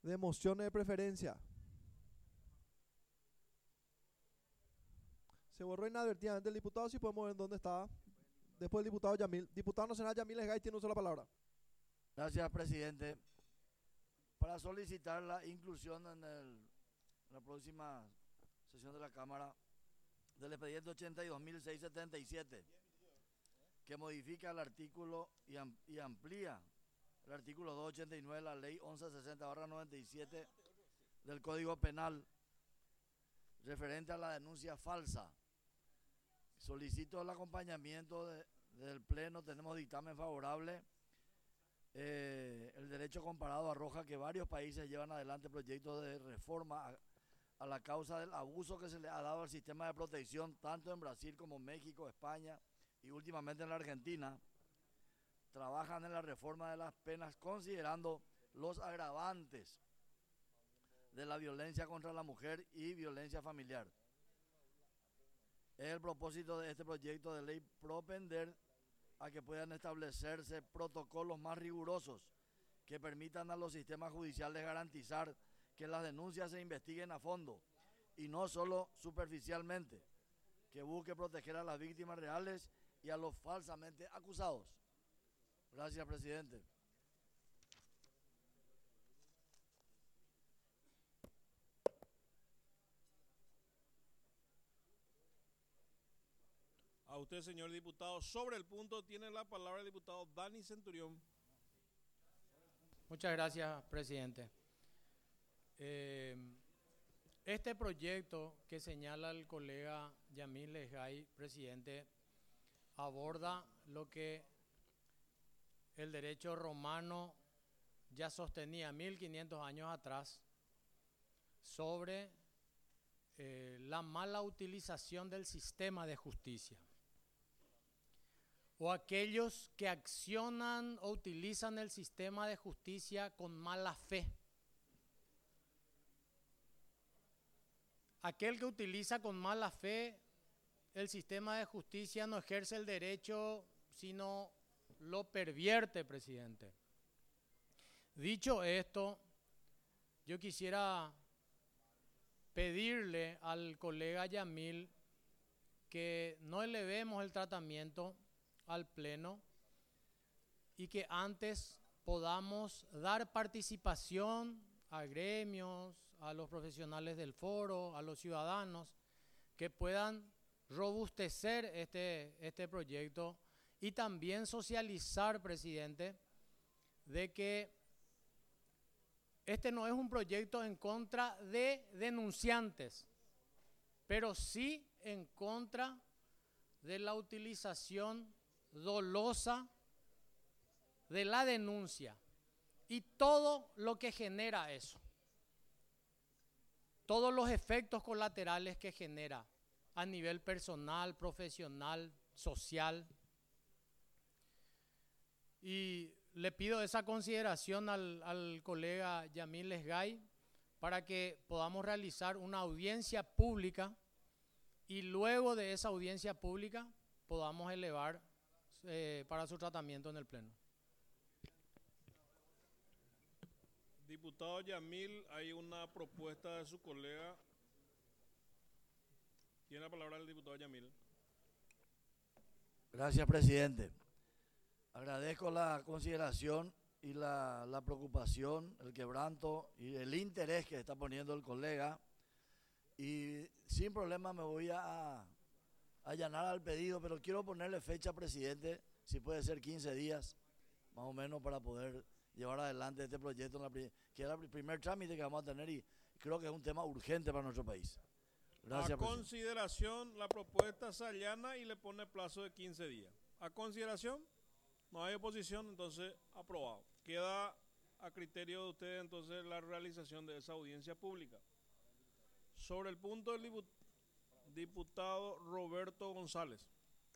de mociones de preferencia. Se borró inadvertidamente el diputado, si podemos ver dónde está. Después el diputado Yamil. Diputado nacional Yamil Esgay tiene uso de la palabra. Gracias, presidente. Para solicitar la inclusión en la próxima sesión de la Cámara del expediente 82.677, que modifica el artículo y amplía el artículo 289 de la ley 1160/97 del Código Penal, referente a la denuncia falsa. Solicito el acompañamiento del Pleno. Tenemos dictamen favorable. El derecho comparado arroja que varios países llevan adelante proyectos de reforma a la causa del abuso que se le ha dado al sistema de protección, tanto en Brasil como México, España y últimamente en la Argentina. Trabajan en la reforma de las penas considerando los agravantes de la violencia contra la mujer y violencia familiar. Es el propósito de este proyecto de ley propender a que puedan establecerse protocolos más rigurosos que permitan a los sistemas judiciales garantizar que las denuncias se investiguen a fondo y no solo superficialmente, que busque proteger a las víctimas reales y a los falsamente acusados. Gracias, presidente. A usted, señor diputado. Sobre el punto tiene la palabra el diputado Dani Centurión. Muchas gracias, presidente. Este proyecto que señala el colega Yamil Esgay, presidente, aborda lo que el derecho romano ya sostenía 1500 años atrás sobre la mala utilización del sistema de justicia, o aquellos que accionan o utilizan el sistema de justicia con mala fe. Aquel que utiliza con mala fe el sistema de justicia no ejerce el derecho, sino lo pervierte, presidente. Dicho esto, yo quisiera pedirle al colega Yamil que no elevemos el tratamiento al Pleno y que antes podamos dar participación a gremios, a los profesionales del foro, a los ciudadanos, que puedan robustecer este proyecto y también socializar, presidente, de que este no es un proyecto en contra de denunciantes, pero sí en contra de la utilización dolosa de la denuncia y todo lo que genera eso, todos los efectos colaterales que genera a nivel personal, profesional, social. Y le pido esa consideración al colega Yamil Esgay para que podamos realizar una audiencia pública y luego de esa audiencia pública podamos elevar para su tratamiento en el Pleno. Diputado Yamil, hay una propuesta de su colega. Tiene la palabra el diputado Yamil. Gracias, presidente. Agradezco la consideración y la preocupación, el quebranto y el interés que está poniendo el colega. Y sin problema me voy a allanar al pedido, pero quiero ponerle fecha, presidente, si puede ser 15 días, más o menos, para poder llevar adelante este proyecto, que es el primer trámite que vamos a tener y creo que es un tema urgente para nuestro país. Gracias, a consideración, la propuesta se allana y le pone plazo de 15 días. A consideración, no hay oposición, entonces aprobado. Queda a criterio de ustedes entonces la realización de esa audiencia pública. Sobre el punto del diputado Roberto González.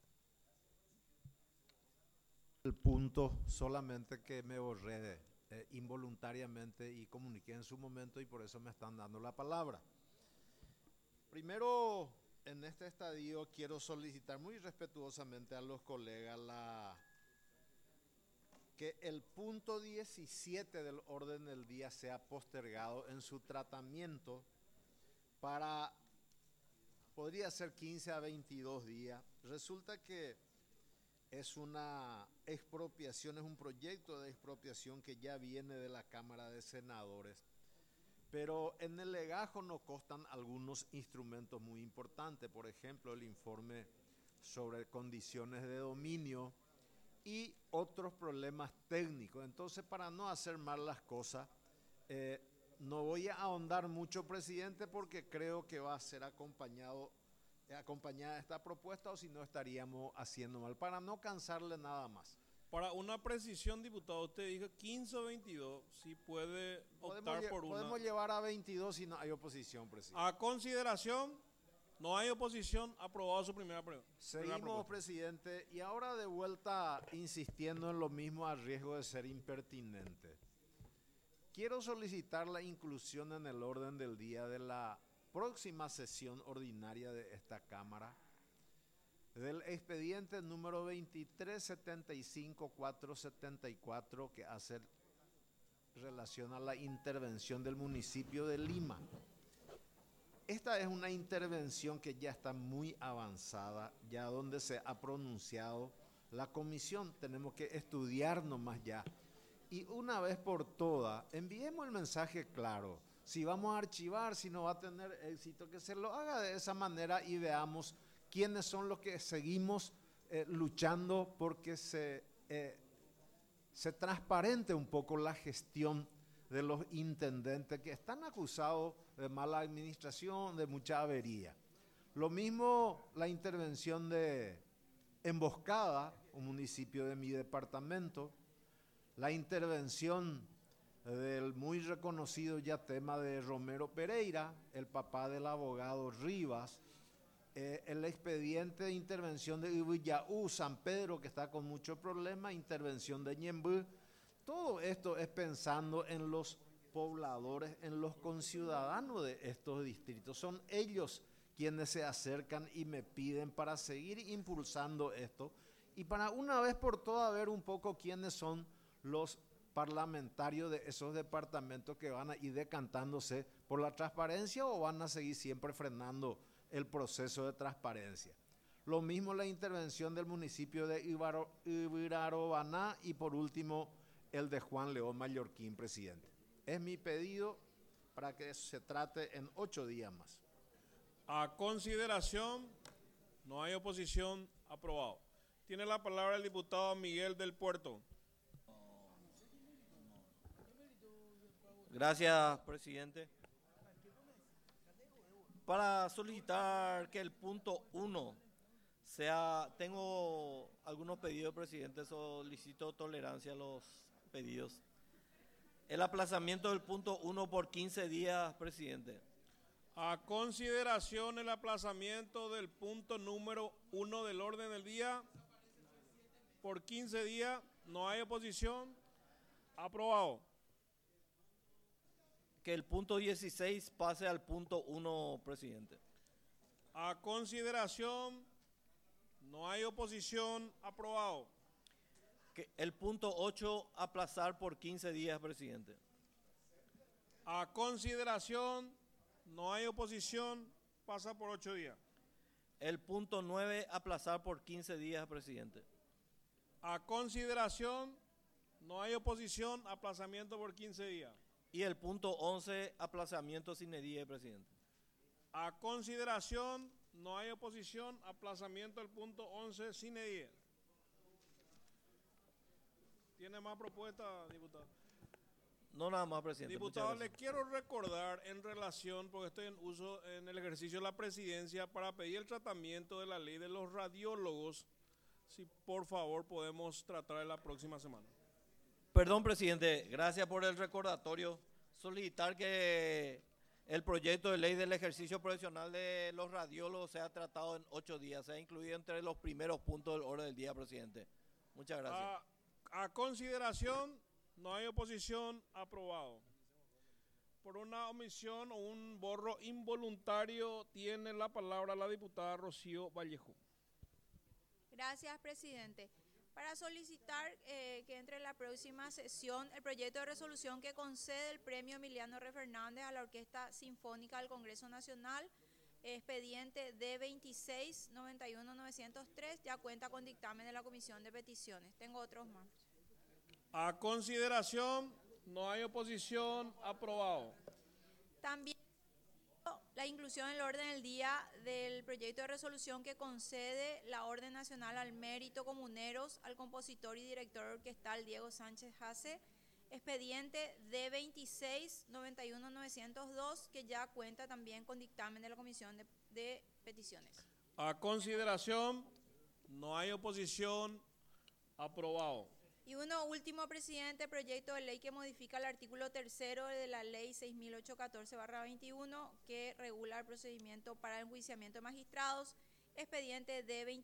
El punto solamente que me borré involuntariamente y comuniqué en su momento y por eso me están dando la palabra. Primero, en este estadio quiero solicitar muy respetuosamente a los colegas que el punto 17 del orden del día sea postergado en su tratamiento para, podría ser 15 a 22 días. Resulta que es una expropiación, es un proyecto de expropiación que ya viene de la Cámara de Senadores. Pero en el legajo nos constan algunos instrumentos muy importantes, por ejemplo, el informe sobre condiciones de dominio y otros problemas técnicos. Entonces, para no hacer mal las cosas, no voy a ahondar mucho, presidente, porque creo que va a ser acompañada esta propuesta, o si no estaríamos haciendo mal, para no cansarle nada más. Para una precisión, diputado, usted dijo 15 o 22, si puede optar por una. Podemos llevar a 22 si no hay oposición, presidente. A consideración, no hay oposición, aprobado su primera pregunta. Seguimos, presidente, y ahora de vuelta insistiendo en lo mismo a riesgo de ser impertinente. Quiero solicitar la inclusión en el orden del día de la próxima sesión ordinaria de esta Cámara del expediente número 2375474, que hace relación a la intervención del municipio de Lima. Esta es una intervención que ya está muy avanzada, ya donde se ha pronunciado la comisión. Tenemos que estudiar nomás ya. Y una vez por todas, enviemos el mensaje claro. Si vamos a archivar, si no va a tener éxito, que se lo haga de esa manera y veamos quiénes son los que seguimos luchando porque se transparente un poco la gestión de los intendentes que están acusados de mala administración, de mucha avería. Lo mismo la intervención de Emboscada, un municipio de mi departamento, la intervención del muy reconocido ya tema de Romero Pereira, el papá del abogado Rivas, el expediente de intervención de Ibuyaú, San Pedro, que está con muchos problemas, intervención de Ñembú. Todo esto es pensando en los pobladores, en los conciudadanos de estos distritos. Son ellos quienes se acercan y me piden para seguir impulsando esto y para una vez por todas ver un poco quiénes son los parlamentarios de esos departamentos que van a ir decantándose por la transparencia o van a seguir siempre frenando el proceso de transparencia. Lo mismo la intervención del municipio de Ibirarobaná y por último el de Juan León Mallorquín, presidente. Es mi pedido para que se trate en 8 días más. A consideración, no hay oposición, aprobado. Tiene la palabra el diputado Miguel del Puerto. Gracias, presidente. Para solicitar que el punto 1 sea, tengo algunos pedidos, presidente, solicito tolerancia a los pedidos. El aplazamiento del punto 1 por 15 días, presidente. A consideración el aplazamiento del punto número 1 del orden del día por 15 días, no hay oposición, aprobado. Que el punto 16 pase al punto 1, presidente. A consideración, no hay oposición, aprobado. Que el punto 8 aplazar por 15 días, presidente. A consideración, no hay oposición, pasa por 8 días. El punto 9 aplazar por 15 días, presidente. A consideración, no hay oposición, aplazamiento por 15 días. Y el punto 11 aplazamiento sine die, presidente. A consideración, no hay oposición, aplazamiento del punto 11 sine die. ¿Tiene más propuestas, diputado? No, nada más, presidente. Diputado, le quiero recordar en relación, porque estoy en uso en el ejercicio de la presidencia, para pedir el tratamiento de la ley de los radiólogos, si por favor podemos tratar en la próxima semana. Perdón, presidente, gracias por el recordatorio. Solicitar que el proyecto de ley del ejercicio profesional de los radiólogos sea tratado en 8 días, sea incluido entre los primeros puntos del orden del día, presidente. Muchas gracias. A consideración, no hay oposición, aprobado. Por una omisión o un borro involuntario, tiene la palabra la diputada Rocío Vallejo. Gracias, presidente. para solicitar que entre en la próxima sesión el proyecto de resolución que concede el premio Emiliano R. Fernández a la Orquesta Sinfónica del Congreso Nacional, expediente D26-91-903, ya cuenta con dictamen de la Comisión de Peticiones. Tengo otros más. A consideración, no hay oposición, aprobado. También la inclusión en el orden del día del proyecto de resolución que concede la Orden Nacional al Mérito Comuneros al compositor y director orquestal Diego Sánchez Hace, expediente D26-91-902, que ya cuenta también con dictamen de la Comisión de Peticiones. A consideración, no hay oposición, aprobado. Y uno último, presidente, proyecto de ley que modifica el artículo 3º de la ley 6814/21, que regula el procedimiento para el enjuiciamiento de magistrados, expediente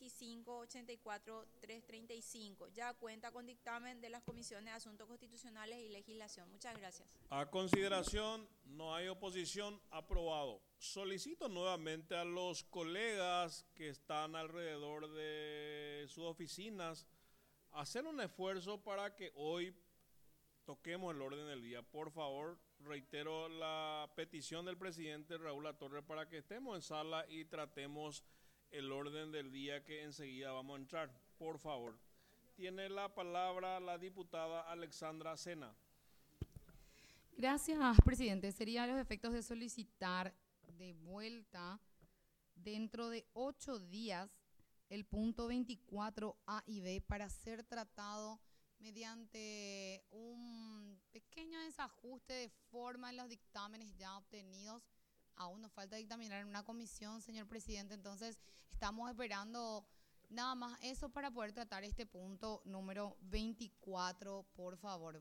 D25-84-335. Ya cuenta con dictamen de las comisiones de Asuntos Constitucionales y Legislación. Muchas gracias. A consideración, no hay oposición, aprobado. Solicito nuevamente a los colegas que están alrededor de sus oficinas hacer un esfuerzo para que hoy toquemos el orden del día. Por favor, reitero la petición del presidente Raúl Latorre para que estemos en sala y tratemos el orden del día que enseguida vamos a entrar. Por favor. Tiene la palabra la diputada Alexandra Sena. Gracias, presidente. Sería a los efectos de solicitar de vuelta dentro de 8 días el punto 24A y B para ser tratado mediante un pequeño desajuste de forma en los dictámenes ya obtenidos. Aún nos falta dictaminar en una comisión, señor presidente, entonces estamos esperando nada más eso para poder tratar este punto número 24, por favor.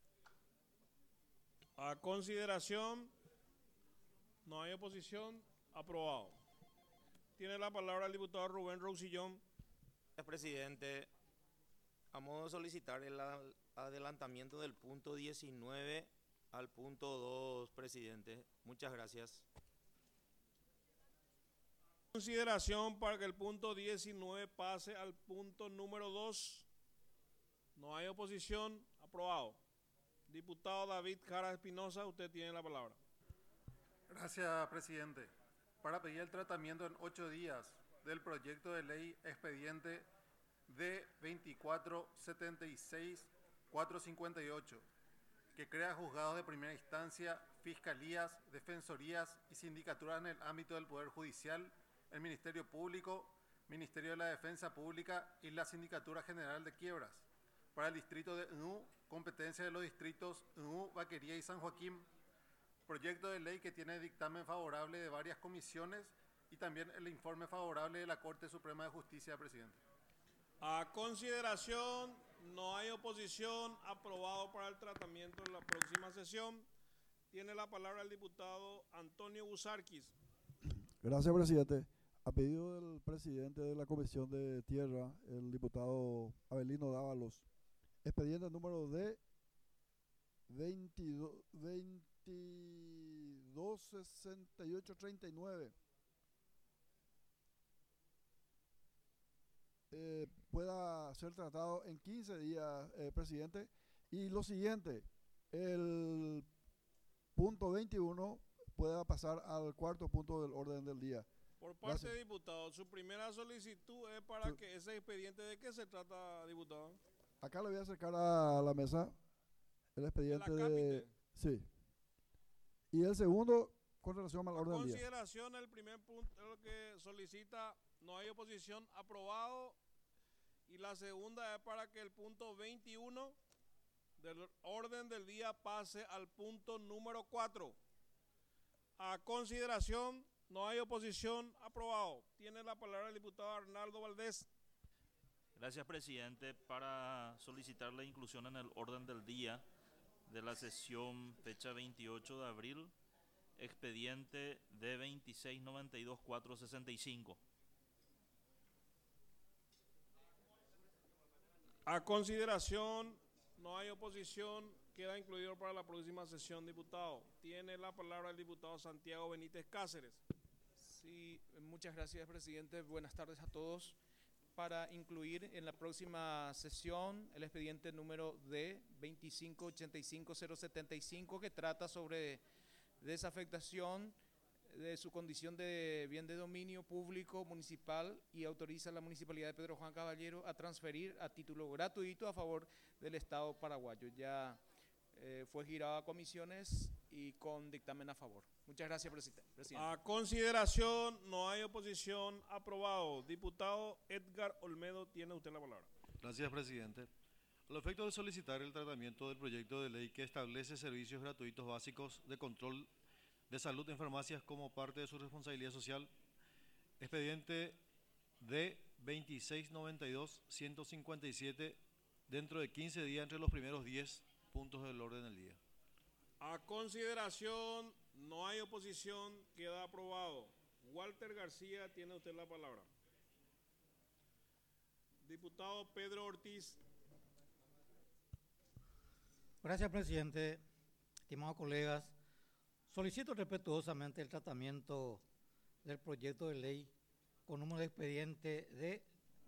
A consideración, no hay oposición, aprobado. Tiene la palabra el diputado Rubén Roussillon. Gracias, presidente. A modo de solicitar el adelantamiento del punto 19 al punto 2, presidente. Muchas gracias. Consideración para que el punto 19 pase al punto número 2. No hay oposición, aprobado. Diputado David Jara Espinosa, usted tiene la palabra. Gracias, presidente. Para pedir el tratamiento en 8 días del proyecto de ley expediente D24-76-458, que crea juzgados de primera instancia, fiscalías, defensorías y sindicaturas en el ámbito del Poder Judicial, el Ministerio Público, Ministerio de la Defensa Pública y la Sindicatura General de Quiebras, para el distrito de NU, competencia de los distritos NU, Vaquería y San Joaquín. Proyecto de ley que tiene dictamen favorable de varias comisiones y también el informe favorable de la Corte Suprema de Justicia, presidente. A consideración, no hay oposición, aprobado para el tratamiento en la próxima sesión. Tiene la palabra el diputado Antonio Busarquis. Gracias, presidente. A pedido del presidente de la Comisión de Tierra, el diputado Abelino Dávalos, expediente número D 226839, pueda ser tratado en 15 días, presidente. Y lo siguiente, el punto 21 pueda pasar al cuarto punto del orden del día. Por parte de diputado, su primera solicitud es para que ese expediente, ¿de qué se trata, diputado? Acá le voy a acercar a la mesa el expediente de... Sí. Y el segundo, con relación al orden del día. Consideración, el primer punto es lo que solicita, no hay oposición, aprobado. Y la segunda es para que el punto 21 del orden del día pase al punto número 4. A consideración, no hay oposición, aprobado. Tiene la palabra el diputado Arnaldo Valdés. Gracias, presidente. Para solicitar la inclusión en el orden del día de la sesión fecha 28 de abril, expediente D2692-465. A consideración, no hay oposición, queda incluido para la próxima sesión, diputado. Tiene la palabra el diputado Santiago Benítez Cáceres. Sí, muchas gracias, presidente. Buenas tardes a todos. para incluir en la próxima sesión el expediente número D 2585075, que trata sobre desafectación de su condición de bien de dominio público municipal y autoriza a la Municipalidad de Pedro Juan Caballero a transferir a título gratuito a favor del Estado paraguayo. Ya fue girado a comisiones y con dictamen a favor. Muchas gracias, presidente. A consideración, no hay oposición, aprobado. Diputado Edgar Olmedo, tiene usted la palabra. Gracias, presidente. Al efecto de solicitar el tratamiento del proyecto de ley que establece servicios gratuitos básicos de control de salud en farmacias como parte de su responsabilidad social, expediente de 2692-157, dentro de 15 días entre los primeros 10 puntos del orden del día. A consideración, no hay oposición, queda aprobado. Walter García, tiene usted la palabra. Diputado Pedro Ortiz. Gracias, presidente. Estimados colegas, solicito respetuosamente el tratamiento del proyecto de ley con número de expediente de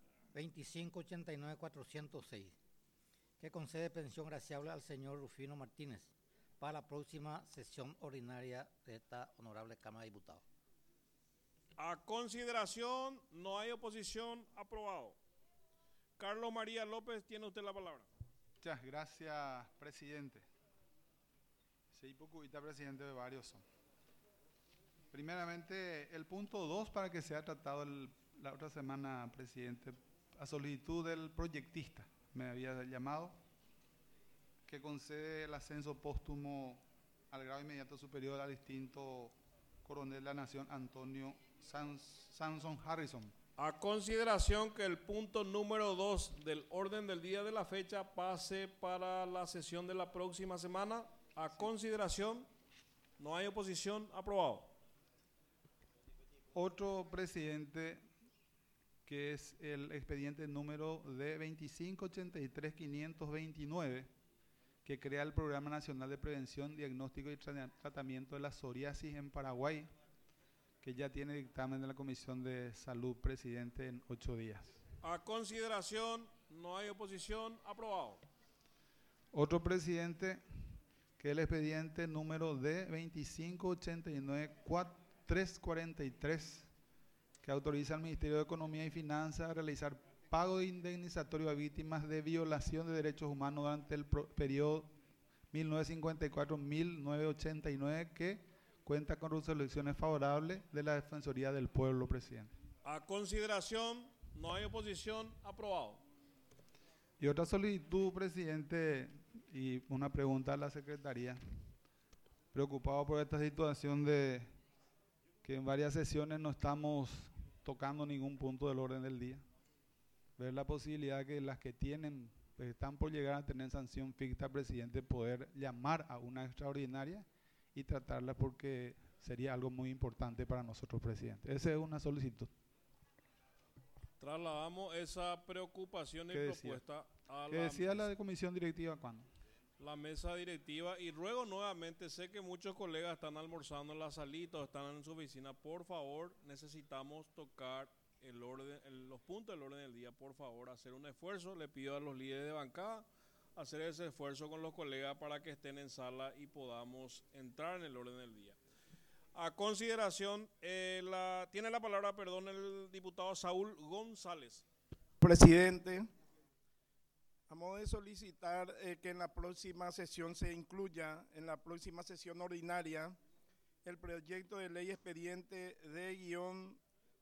2589-406, que concede pensión graciable al señor Rufino Martínez para la próxima sesión ordinaria de esta honorable Cámara de Diputados. A consideración, no hay oposición, aprobado. Carlos María López, tiene usted la palabra. Muchas gracias, presidente. Sí, poquita, presidente, de varios son. Primeramente, el punto 2 para que sea tratado la otra semana, presidente, a solicitud del proyectista, me había llamado, que concede el ascenso póstumo al grado inmediato superior al distinto coronel de la Nación, Antonio Samson Harrison. A consideración que el punto número 2 del orden del día de la fecha pase para la sesión de la próxima semana. A consideración, no hay oposición, aprobado. Otro, presidente, que es el expediente número de 2583-529, que crea el Programa Nacional de Prevención, Diagnóstico y Tratamiento de la Psoriasis en Paraguay, que ya tiene dictamen de la Comisión de Salud, presidente, en 8 días. A consideración, no hay oposición, aprobado. Otro, presidente, que es el expediente número de 2589-343, que autoriza al Ministerio de Economía y Finanzas a realizar pago de indemnizatorio a víctimas de violación de derechos humanos durante el periodo 1954-1989, que cuenta con resoluciones favorables de la Defensoría del Pueblo, presidente. A consideración, no hay oposición, aprobado. Y otra solicitud, presidente, y una pregunta a la Secretaría. Preocupado por esta situación de que en varias sesiones no estamos tocando ningún punto del orden del día. Ver la posibilidad que las que tienen, pues están por llegar a tener sanción ficta, presidente, poder llamar a una extraordinaria y tratarla, porque sería algo muy importante para nosotros, presidente. Esa es una solicitud. Trasladamos esa preocupación y propuesta a ¿Qué decía la de comisión directiva cuándo? La mesa directiva, y ruego nuevamente, sé que muchos colegas están almorzando en la salita o están en su oficina, por favor, necesitamos tocar el orden, los puntos del orden del día, por favor, hacer un esfuerzo. Le pido a los líderes de bancada hacer ese esfuerzo con los colegas para que estén en sala y podamos entrar en el orden del día. A consideración, tiene la palabra, el diputado Saúl González. Presidente, a modo de solicitar que en la próxima sesión se incluya, en la próxima sesión ordinaria, el proyecto de ley expediente de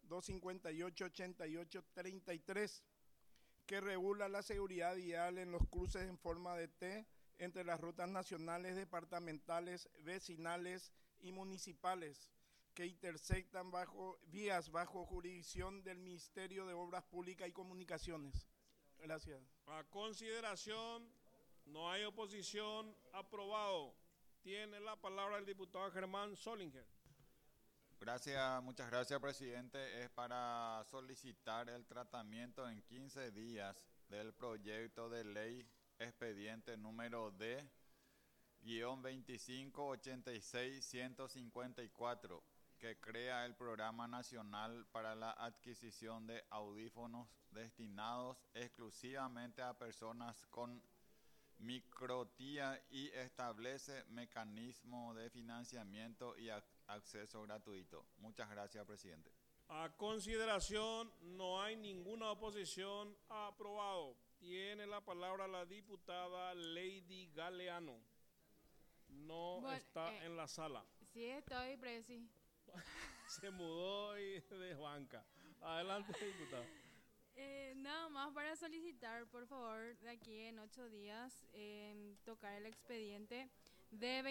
258-8833, que regula la seguridad vial en los cruces en forma de T entre las rutas nacionales, departamentales, vecinales y municipales que intersectan vías bajo jurisdicción del Ministerio de Obras Públicas y Comunicaciones. Gracias. A consideración, no hay oposición, aprobado. Tiene la palabra el diputado Germán Solinger. Gracias, muchas gracias, presidente. Es para solicitar el tratamiento en 15 días del proyecto de ley expediente número D-2586-154, que crea el Programa Nacional para la Adquisición de Audífonos destinados exclusivamente a personas con microtía y establece mecanismos de financiamiento y acceso gratuito. Muchas gracias, presidente. A consideración, no hay ninguna oposición. Aprobado. Tiene la palabra la diputada Lady Galeano. No Bueno, está en la sala. Sí, estoy, presi. Se mudó y de banca. Adelante, diputada. Nada más para solicitar, por favor, de aquí en 8 días, tocar el expediente de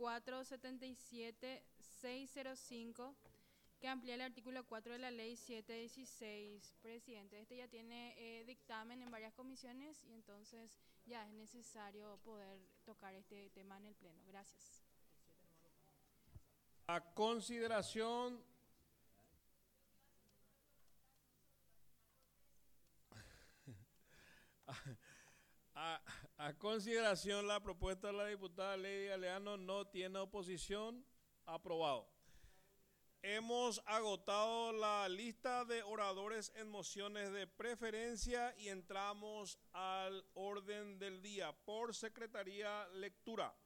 2477-605, que amplía el artículo 4 de la ley 716. Presidente, este ya tiene dictamen en varias comisiones y entonces ya es necesario poder tocar este tema en el Pleno. Gracias. A consideración, a consideración la propuesta de la diputada Lady Galeano no tiene oposición. Aprobado. Hemos agotado la lista de oradores en mociones de preferencia y entramos al orden del día. Por secretaría, lectura.